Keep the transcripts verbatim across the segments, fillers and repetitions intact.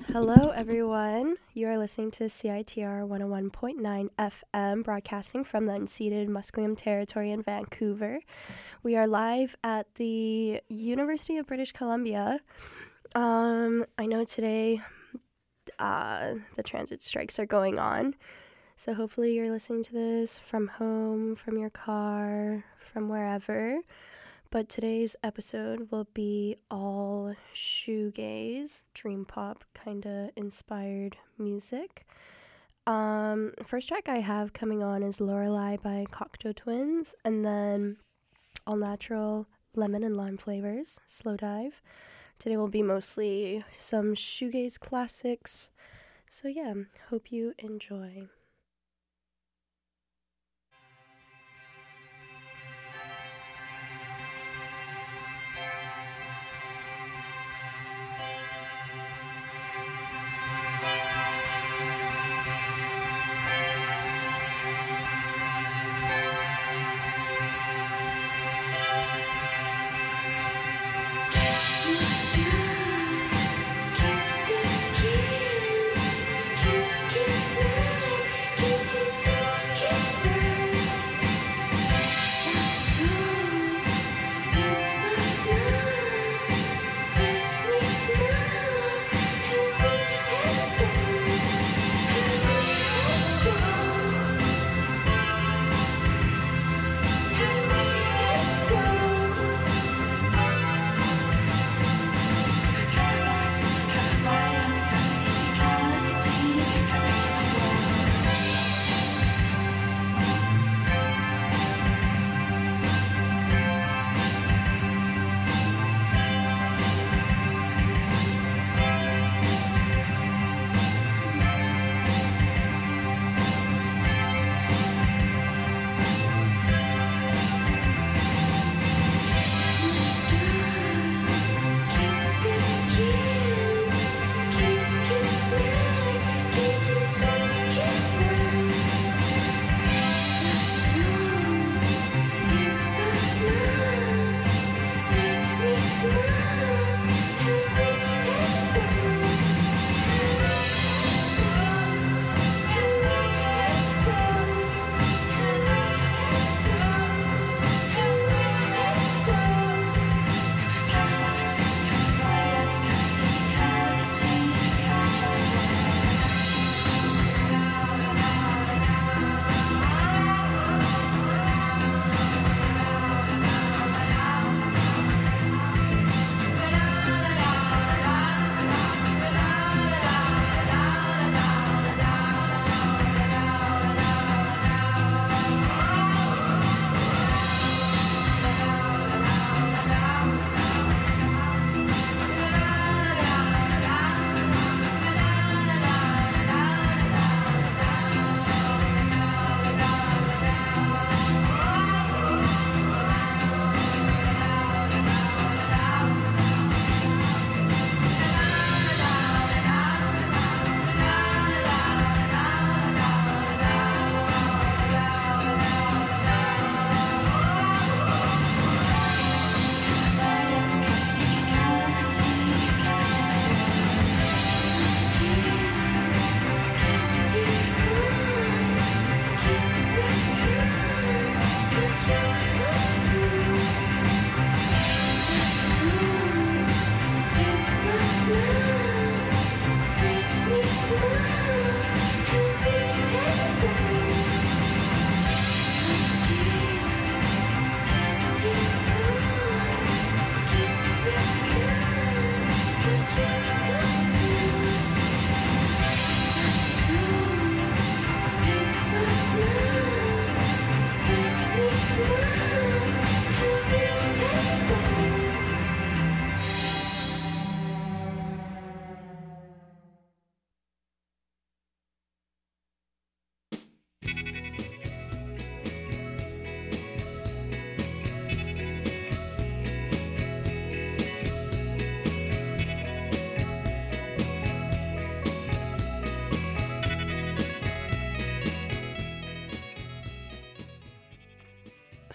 Hello, everyone. You are listening to C I T R one oh one point nine F M, broadcasting from the unceded Musqueam Territory in Vancouver. We are live at the University of British Columbia. Um, I know today uh, the transit strikes are going on, so hopefully you're listening to this from home, from your car, from wherever. But today's episode will be all shoegaze, dream pop kind of inspired music. Um, first track I have coming on is Lorelei by Cocteau Twins, and then All Natural Lemon and Lime Flavors, Slow Dive. Today will be mostly some shoegaze classics. So yeah, hope you enjoy.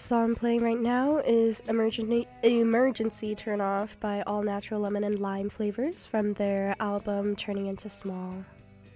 song playing right now is Emergency, Emergency Turn Off by All Natural Lemon and Lime Flavors from their album Turning Into Small.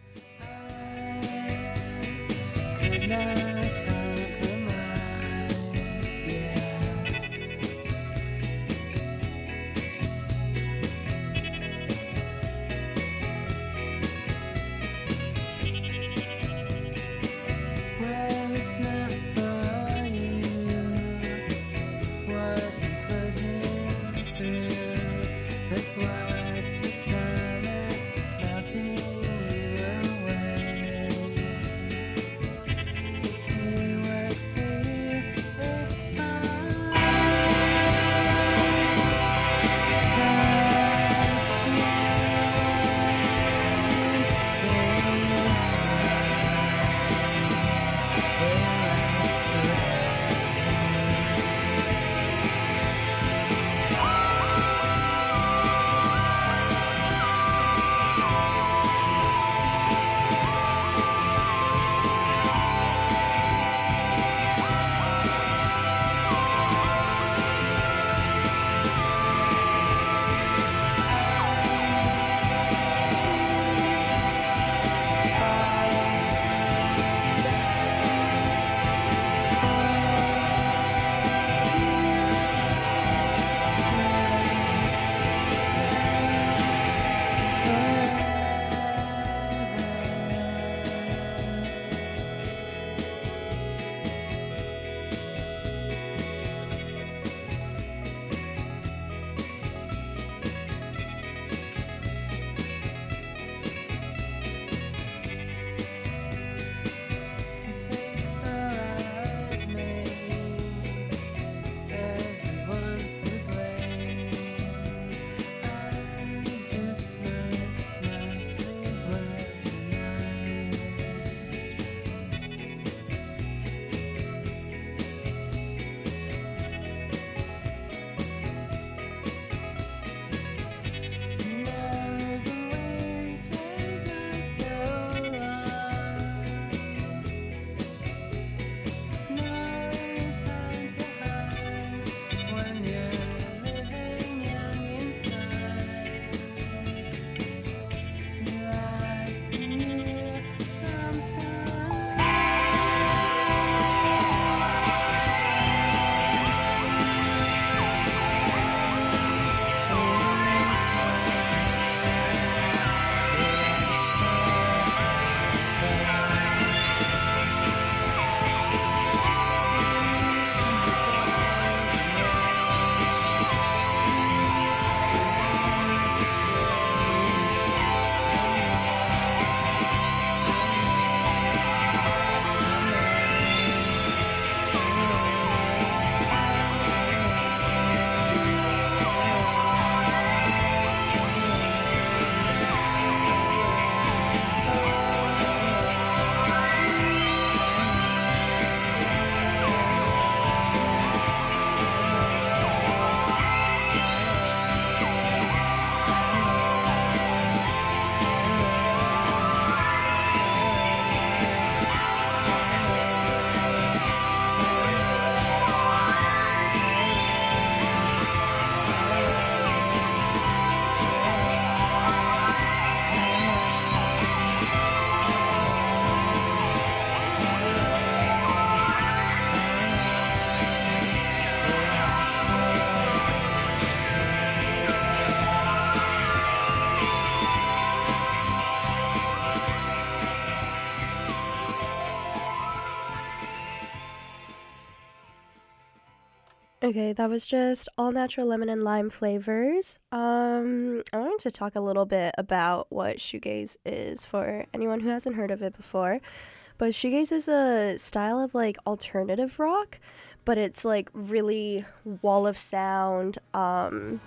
Okay, that was just All Natural Lemon and Lime Flavors. Um, I wanted to talk a little bit about what shoegaze is for anyone who hasn't heard of it before. But shoegaze is a style of like alternative rock, but it's like really wall of sound, um,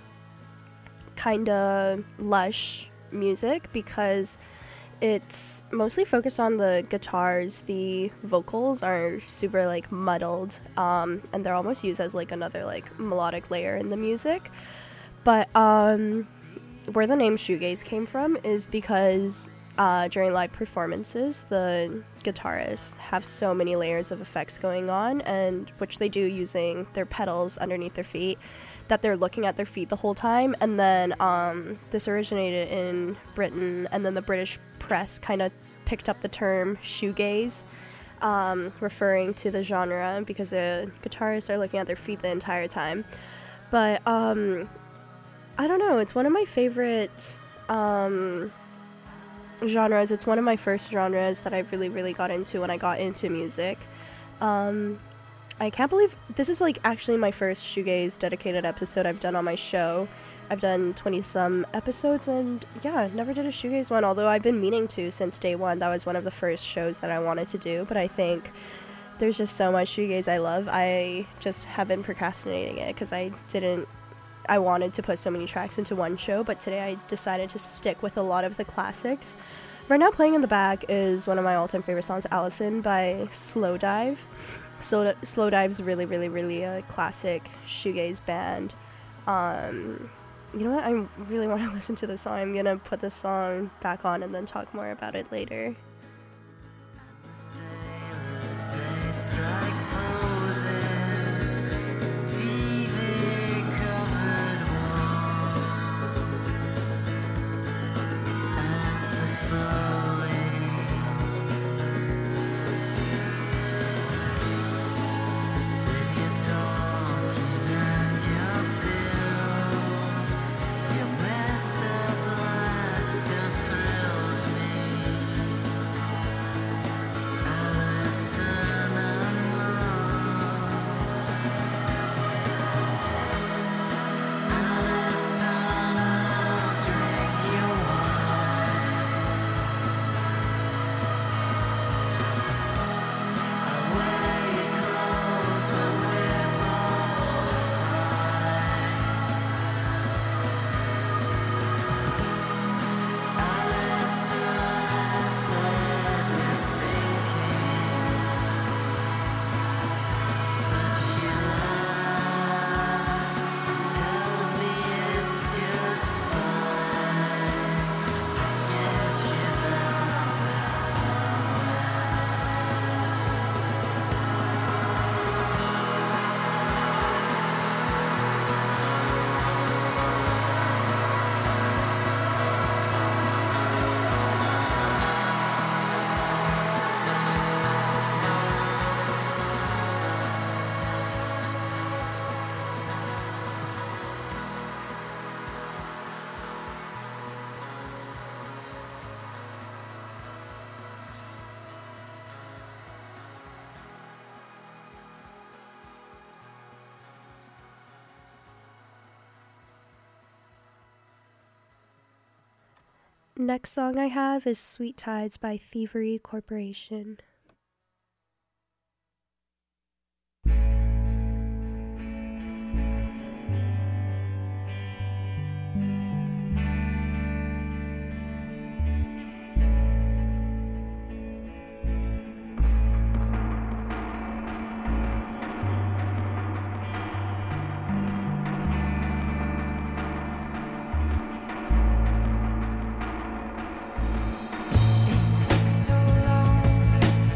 kind of lush music because it's mostly focused on the guitars. The vocals are super like muddled, um, and they're almost used as like another like melodic layer in the music. But um, where the name shoegaze came from is because uh, during live performances, the guitarists have so many layers of effects going on, and which they do using their pedals underneath their feet, that they're looking at their feet the whole time. And then um, this originated in Britain, and then the British press kind of picked up the term shoegaze, um, referring to the genre, because the guitarists are looking at their feet the entire time. But um, I don't know, it's one of my favorite um, genres. It's one of my first genres that I really, really got into when I got into music. Um, I can't believe this is like actually my first shoegaze dedicated episode I've done on my show. I've done twenty some episodes, and yeah, never did a shoegaze one, although I've been meaning to since day one. That was one of the first shows that I wanted to do, but I think there's just so much shoegaze I love. I just have been procrastinating it because I didn't I wanted to put so many tracks into one show, but today I decided to stick with a lot of the classics. Right now playing in the back is one of my all-time favorite songs, Allison by Slowdive. So Slowdive's really, really, really a classic shoegaze band. Um, you know what? I really want to listen to this song. I'm going to put this song back on and then talk more about it later. Next song I have is Sweet Tides by Thievery Corporation. So long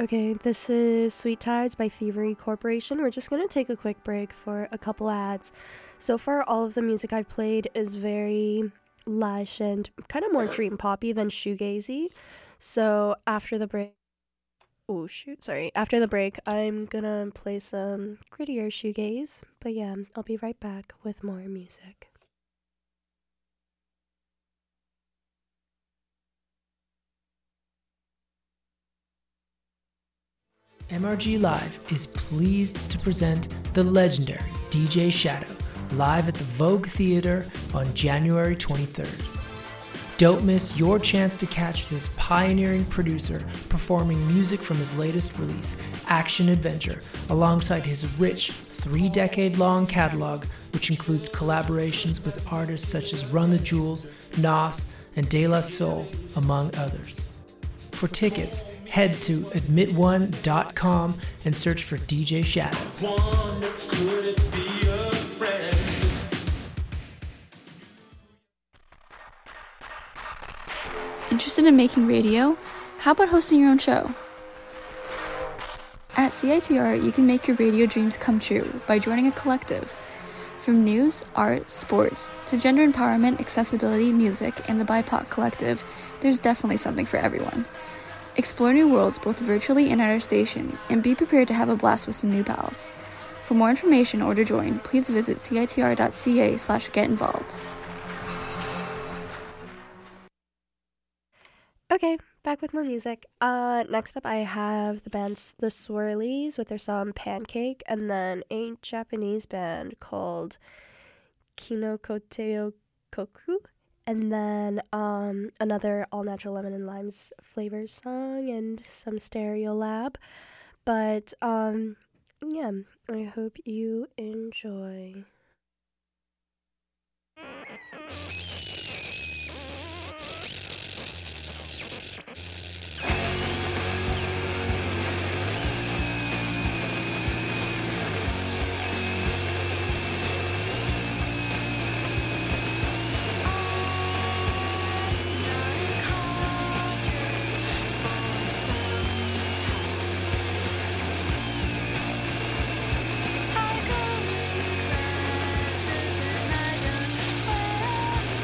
Okay, this is Sweet Tides by Thievery Corporation. We're just going to take a quick break for a couple ads. So far, all of the music I've played is very lush and kind of more dream poppy than shoegazy. So after the break, oh shoot, sorry. After the break, I'm going to play some grittier shoegaze. But yeah, I'll be right back with more music. M R G Live is pleased to present the legendary D J Shadow live at the Vogue Theater on January twenty-third. Don't miss your chance to catch this pioneering producer performing music from his latest release, Action Adventure, alongside his rich three-decade-long catalog, which includes collaborations with artists such as Run the Jewels, Nas, and De La Soul, among others. For tickets, head to admit one dot com and search for D J Shadow. Wonder, could it be a friend? Interested in making radio? How about hosting your own show? At C I T R, you can make your radio dreams come true by joining a collective. From news, art, sports, to gender empowerment, accessibility, music, and the B I P O C collective, there's definitely something for everyone. Explore new worlds both virtually and at our station, and be prepared to have a blast with some new pals. For more information or to join, please visit citr.ca slash get involved. Okay, back with more music. Uh, next up I have the band The Swirlies with their song Pancake, and then a Japanese band called Kinokoteo Koku. And then um, another all natural lemon and limes flavors song and some Stereo Lab. But um, yeah, I hope you enjoy. I go to classes and I don't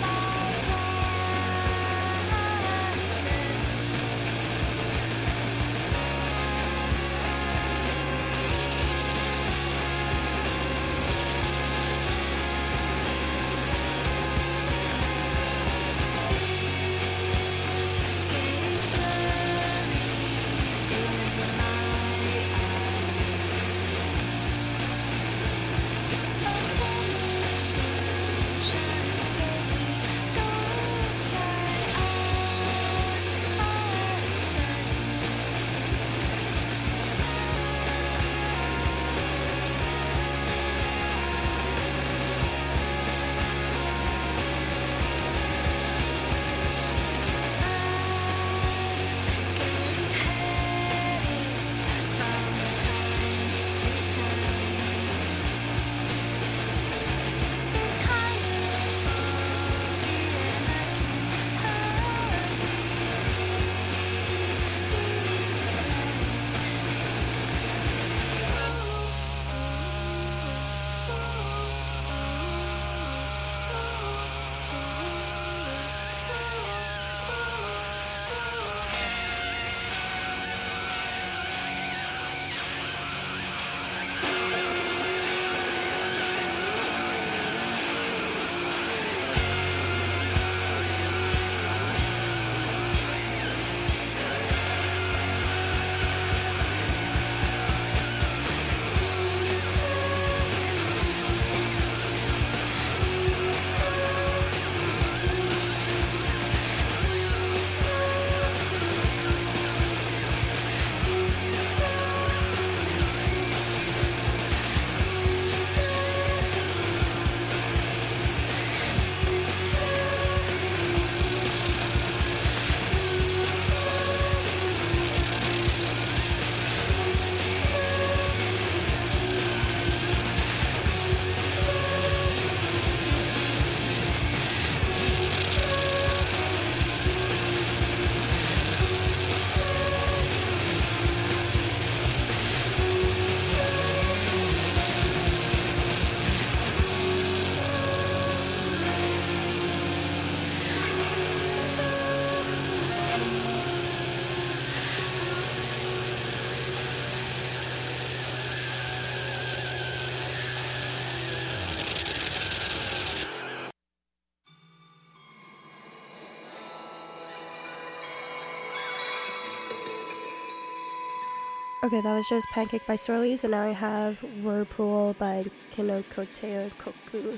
Okay, that was just Pancake by Swirlies, and now I have Whirlpool by Kinokoteo Koku.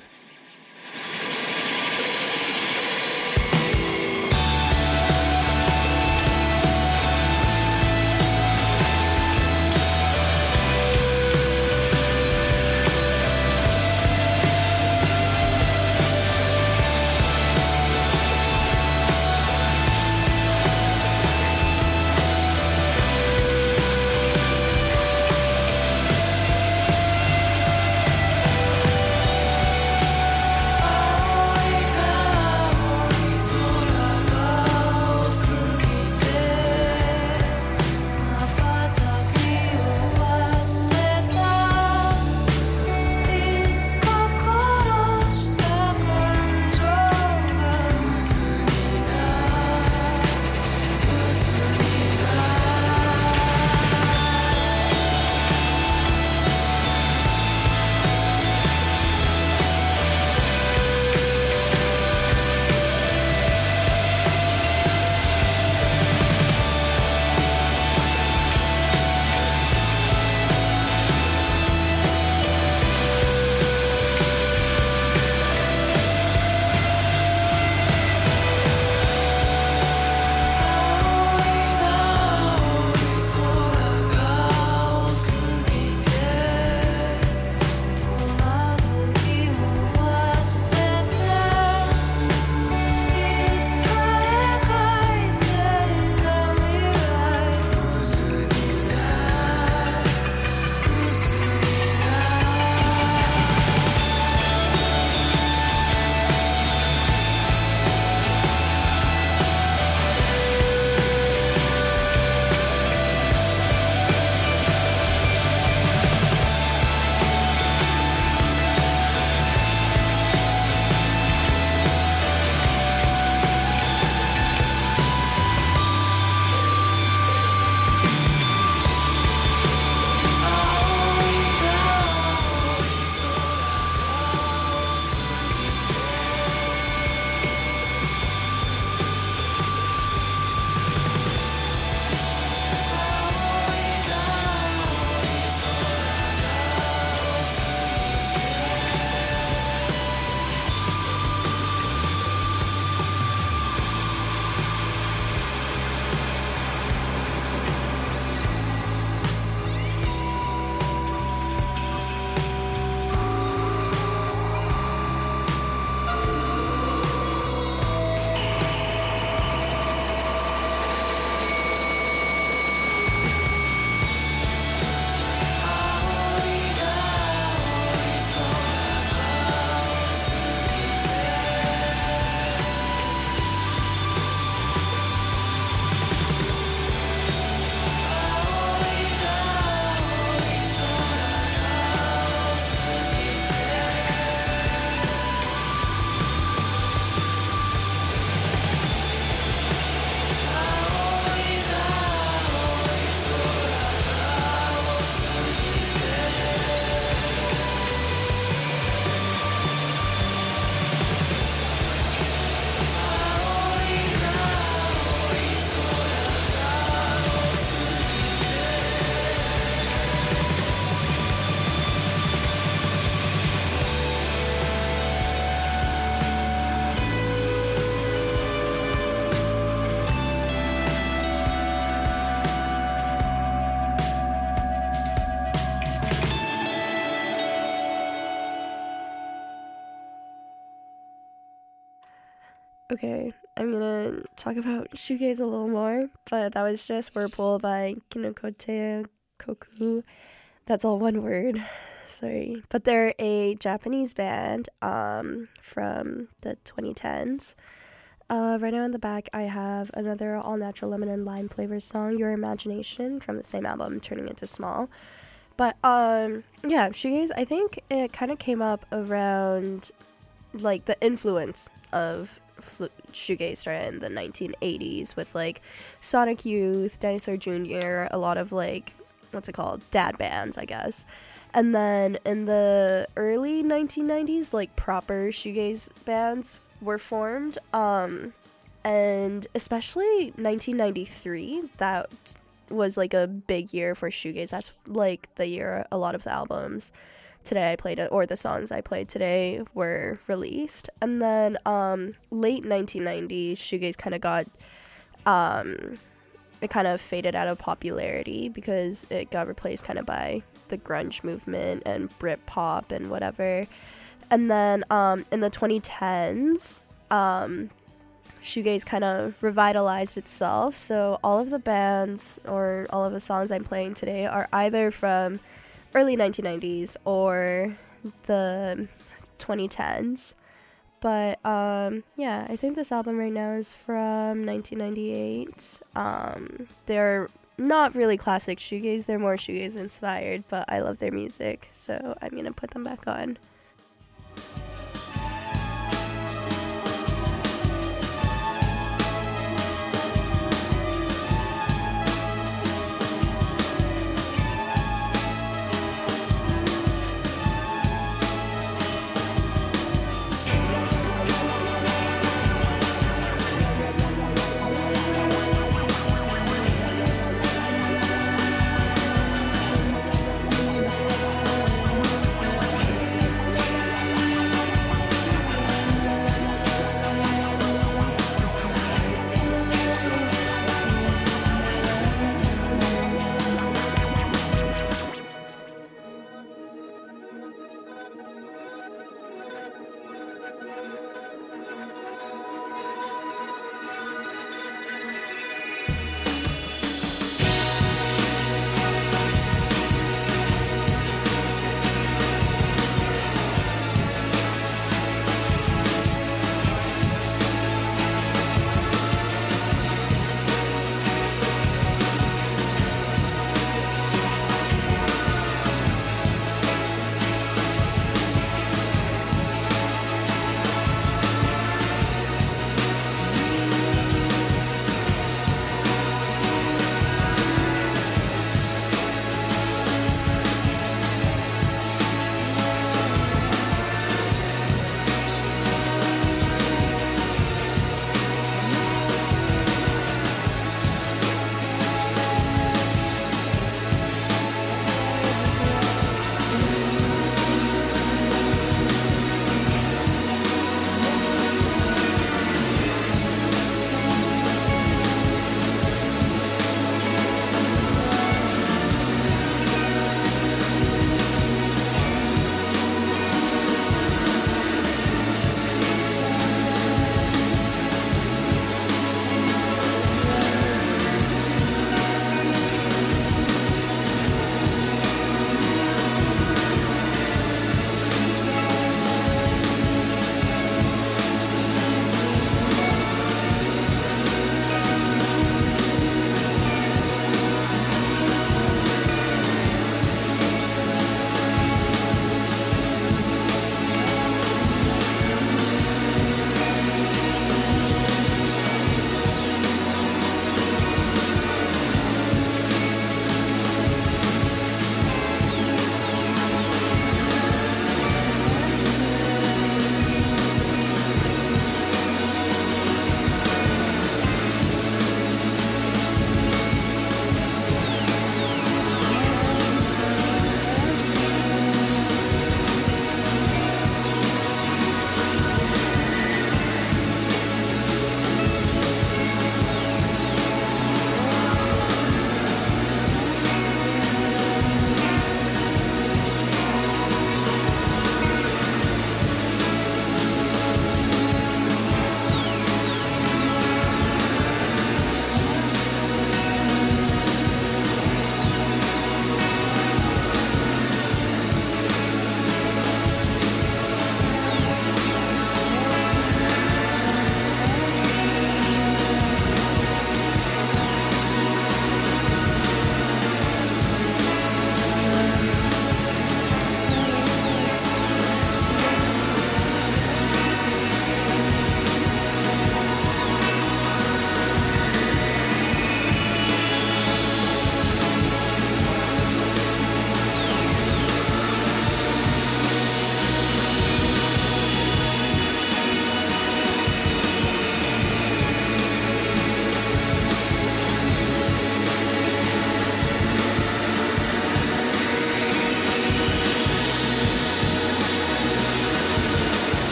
Okay, I'm gonna talk about shoegaze a little more, but that was just Whirlpool by Kinokoteo Koku. That's all one word. Sorry. But they're a Japanese band um, from the twenty tens. Uh, right now in the back, I have another all-natural lemon and lime flavor song, Your Imagination, from the same album, Turning Into Small. But, um, yeah, shoegaze, I think it kind of came up around, like, the influence of fl- shoegaze started in the nineteen eighties with, like, Sonic Youth, Dinosaur Junior, a lot of, like, what's it called, dad bands, I guess. And then in the early nineteen nineties, like, proper shoegaze bands were formed, um, and especially nineteen ninety-three, that was like a big year for shoegaze. That's like the year a lot of the albums today I played it, or the songs I played today, were released. And then um, late nineteen nineties, shoegaze kind of got, um, it kind of faded out of popularity because it got replaced kind of by the grunge movement and Britpop and whatever. And then um, in the twenty tens, um, shoegaze kind of revitalized itself. So all of the bands or all of the songs I'm playing today are either from early nineteen nineties or the twenty tens. But um, yeah, I think this album right now is from nineteen ninety-eight. Um, they're not really classic shoegaze, they're more shoegaze inspired, but I love their music, so I'm gonna put them back on.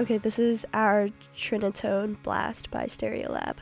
Okay, this is our Trinitone Blast by Stereolab.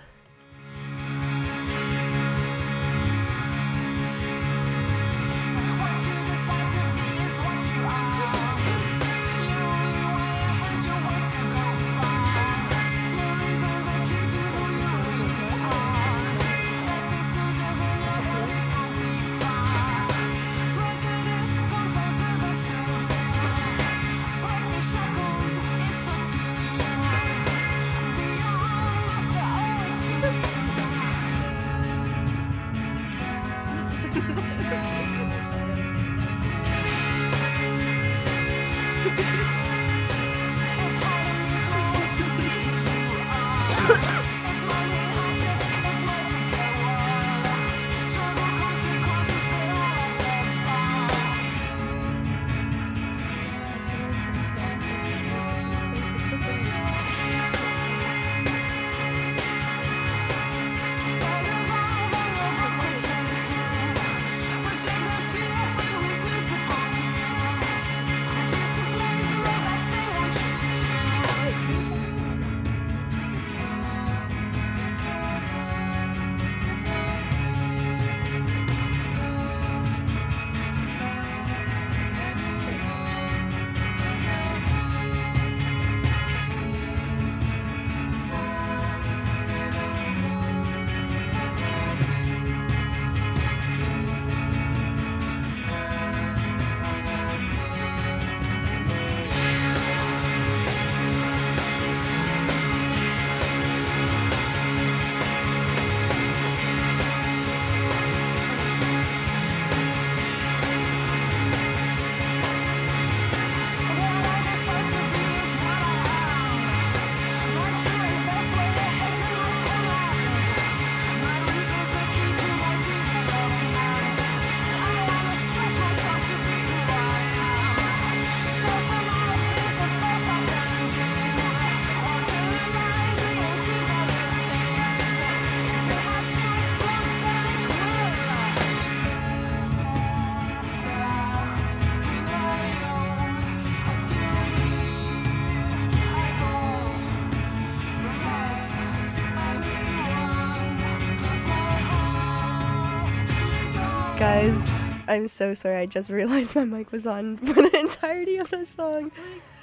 Guys, I'm so sorry. I just realized my mic was on for the entirety of this song.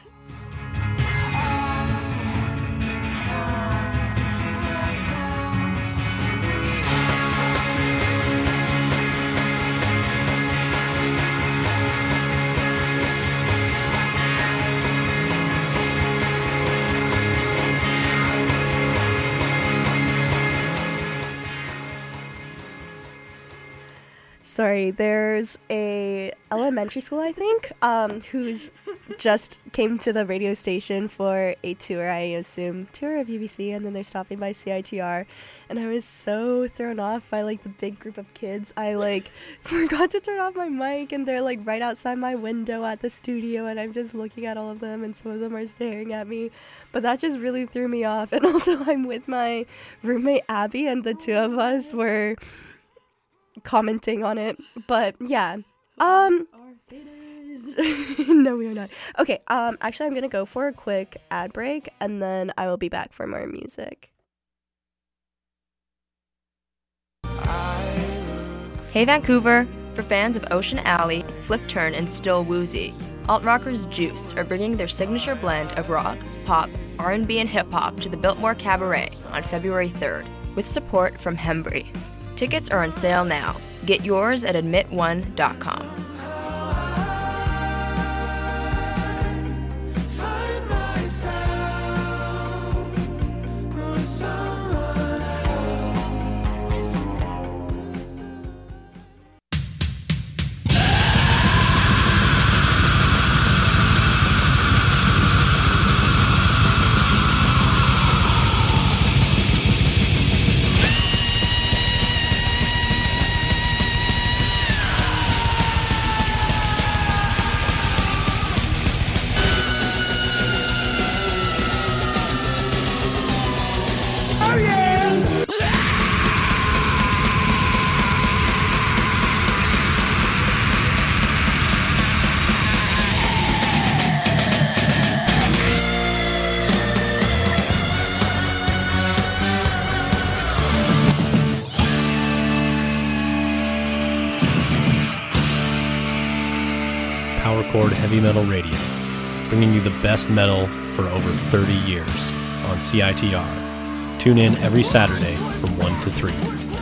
Sorry, there's a elementary school, I think, um, who's just came to the radio station for a tour, I assume, tour of U B C, and then they're stopping by C I T R, and I was so thrown off by, like, the big group of kids. I, like, forgot to turn off my mic, and they're, like, right outside my window at the studio, and I'm just looking at all of them, and some of them are staring at me, but that just really threw me off. And also, I'm with my roommate, Abby, and the two of us were commenting on it, but yeah, um no, we are not. Okay, um actually I'm gonna go for a quick ad break, and then I will be back for more music. Hey Vancouver! For fans of Ocean Alley, Flip Turn, and Still Woozy, alt rockers Juice are bringing their signature blend of rock, pop, R and B, and hip-hop to the Biltmore Cabaret on February third, with support from Hembry. Tickets are on sale now. Get yours at admit one dot com. Chord Heavy Metal Radio, bringing you the best metal for over thirty years on C I T R. Tune in every Saturday from one to three.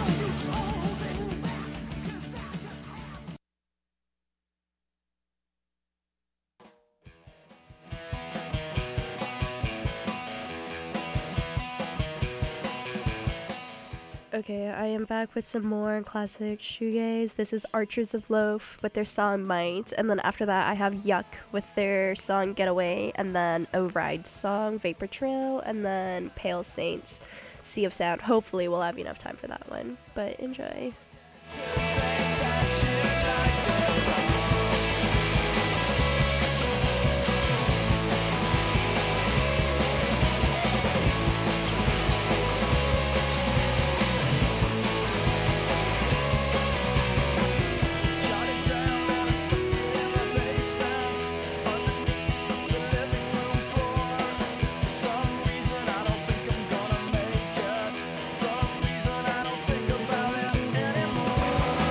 Okay, I am back with some more classic shoegaze. This is Archers of Loaf with their song Might, and then after that I have Yuck with their song Getaway, and then O'Ride's song Vapor Trail, and then Pale Saints Sea of Sound. Hopefully we'll have enough time for that one, but enjoy. Some reason I don't think about it anymore.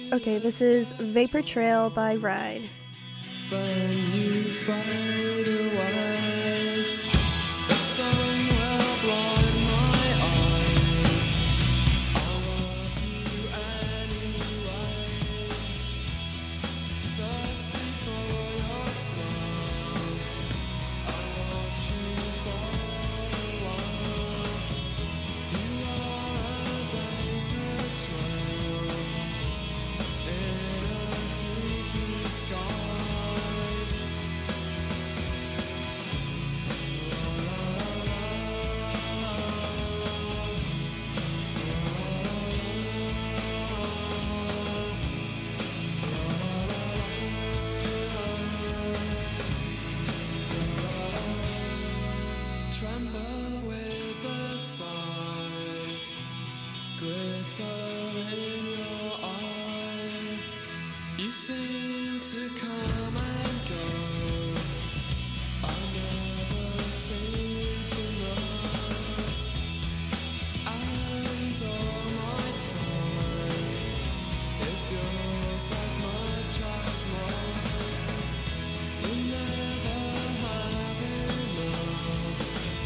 Okay, this is Vapor Trail by Ride. Then you fade away. The sun will blind my eyes. I love you anyway. Thirsty for your smile. I watch you fall away. You are a vapor trail in a deep blue sky. Tremble with a sigh, glitter in your eye. You seem to come and go. I never seem to know. And all my time is yours as much as mine. We never have enough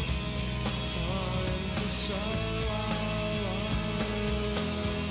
time to show our love.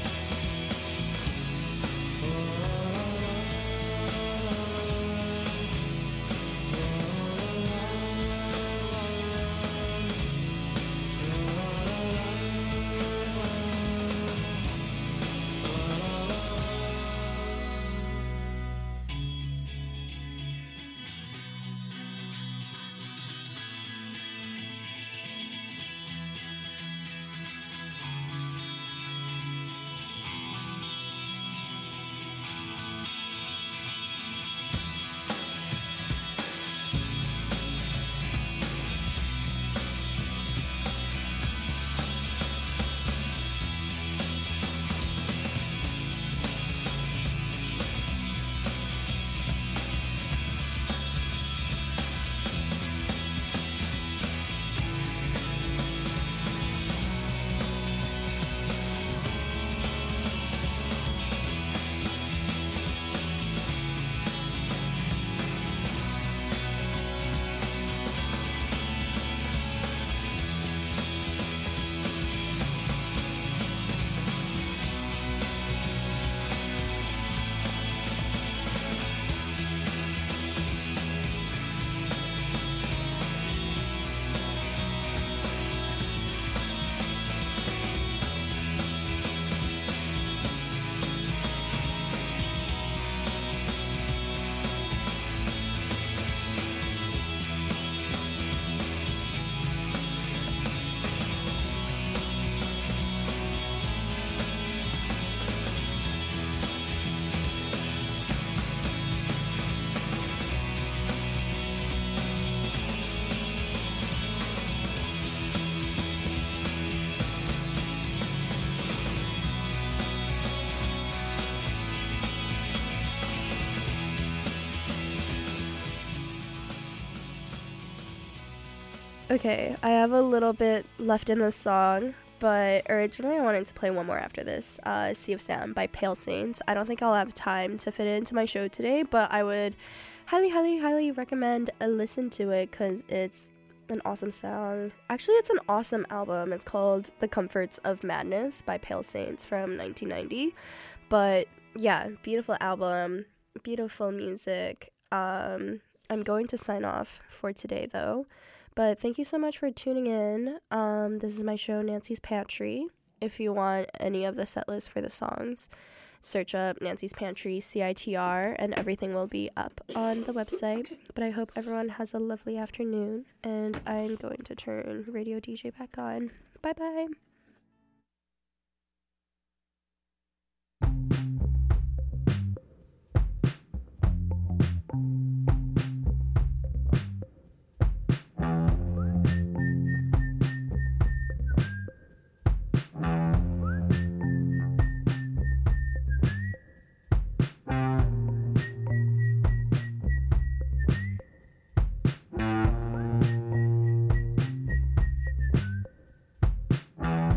Okay, I have a little bit left in the song, but originally I wanted to play one more after this, uh, Sea of Sam by Pale Saints. I don't think I'll have time to fit it into my show today, but I would highly, highly, highly recommend a listen to it because it's an awesome song. Actually, it's an awesome album. It's called The Comforts of Madness by Pale Saints from nineteen ninety. But yeah, beautiful album, beautiful music. Um, I'm going to sign off for today though. But thank you so much for tuning in. Um, this is my show, Nancy's Pantry. If you want any of the set list for the songs, search up Nancy's Pantry, C I T R, and everything will be up on the website. But I hope everyone has a lovely afternoon, and I'm going to turn Radio D J back on. Bye-bye. Bye.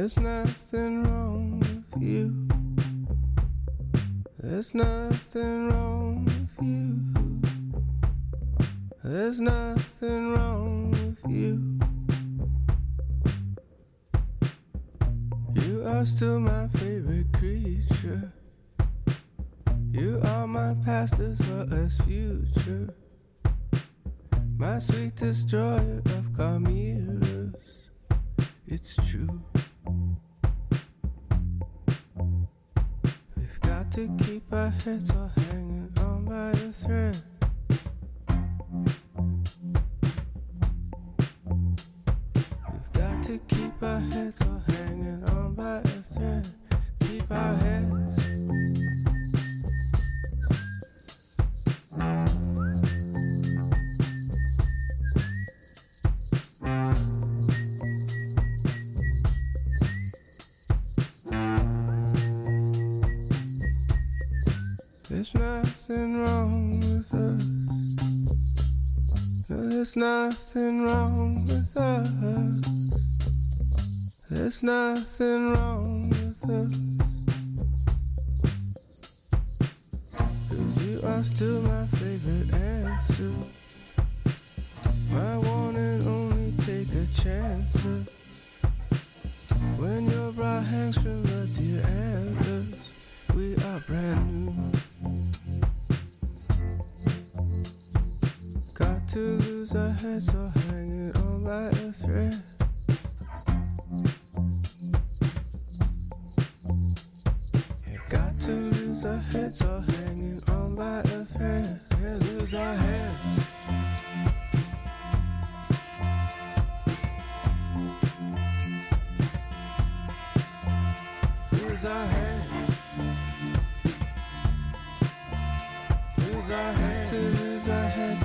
There's nothing wrong with you. There's nothing wrong with you. There's nothing wrong with you. You are still my favorite creature. You are my past as well as future. My sweet destroyer of chimeras. It's true. We've got to keep our heads all hanging on by a thread. We've got to keep our heads all hanging on by a thread. Keep our heads. There's nothing wrong with us. No, there's nothing wrong with us. There's nothing wrong with us. 'Cause you are still my favorite answer. My one and only take a chance. When your bra hangs from the dear antlers, we are brand new. Got to lose our heads all hanging on by a thread. Yeah, got to lose our heads all hanging on by a thread. Yeah, lose our heads. Lose our heads. Lose our heads. To lose our heads